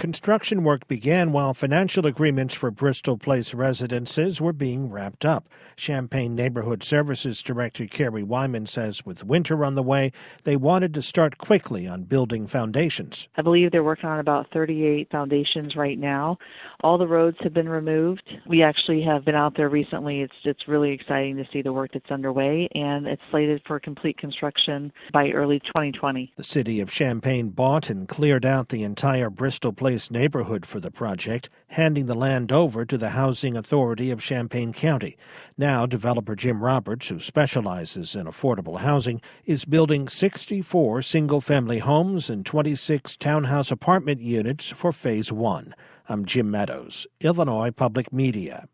Construction work began while financial agreements for Bristol Place residences were being wrapped up. Champaign Neighborhood Services Director Carrie Wyman says with winter on the way, they wanted to start quickly on building foundations. I believe they're working on about 38 foundations right now. All the roads have been removed. We actually have been out there recently. It's really exciting to see the work that's underway, and it's slated for complete construction by early 2020. The city of Champaign bought and cleared out the entire Bristol Place neighborhood for the project, handing the land over to the Housing Authority of Champaign County. Now, developer Jim Roberts, who specializes in affordable housing, is building 64 single-family homes and 26 townhouse apartment units for Phase 1. I'm Jim Meadows, Illinois Public Media.